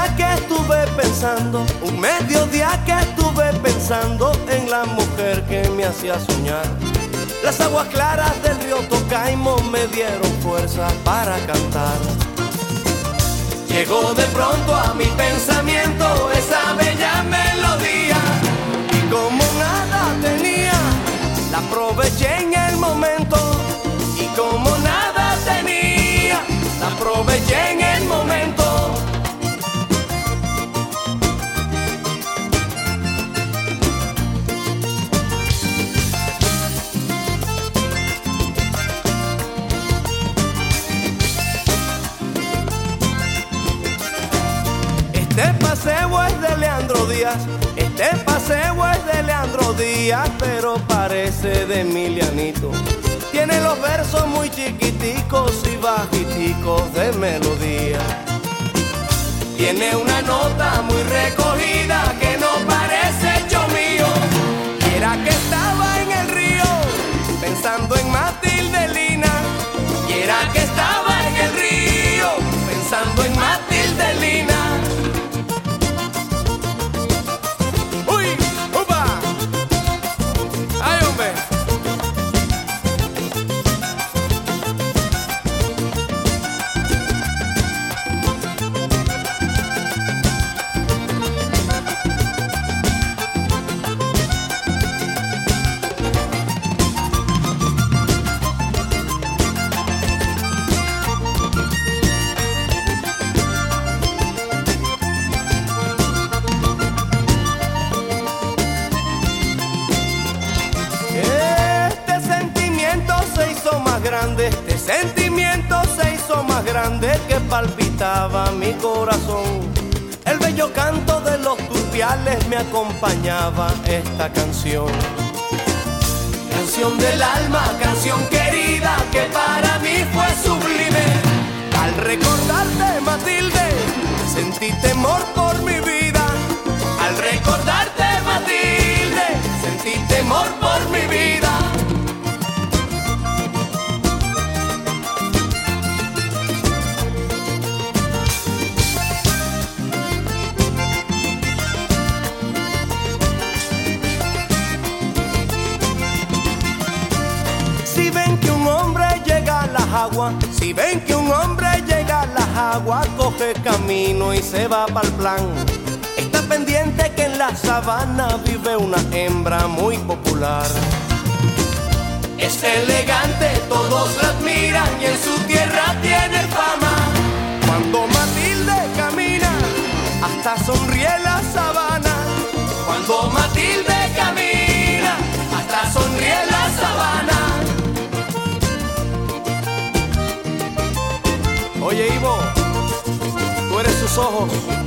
que estuve pensando, un mediodía que estuve pensando en la mujer que me hacía soñar. Las aguas claras del río Tocaimo me dieron fuerza para cantar. Llegó de pronto a mi pensamiento esa bella melodía y como nada tenía, la aproveché en el momento. Y como nada tenía, la aproveché en el momento. Este paseo es de Leandro Díaz, este paseo es de Leandro Díaz, pero parece de Emilianito. Tiene los versos muy chiquiticos y bajiticos de melodía. Tiene una nota muy recogida que no parece hecho mío. Y era que estaba en el río pensando en Matilde Lina. Y era que estaba en el río pensando en Matilde Lina. Este sentimiento se hizo más grande que palpitaba mi corazón. El bello canto de los turpiales me acompañaba esta canción. Canción del alma, canción querida que para mí fue sublime. Al recordarte, Matilde, sentí temor por mi vida. Al recordarte, Matilde, sentí temor por mi vida. Si ven que un hombre llega a las aguas, si ven que un hombre llega a las aguas, coge camino y se va pa'l plan. Está pendiente que en la sabana vive una hembra muy popular. Es elegante, todos la admiran y en su tierra tiene fama. Cuando Matilde camina, hasta sonríe la sabana. Cuando Matilde camina, hasta sonríe la sabana. Oye, Ivo, tú eres sus ojos.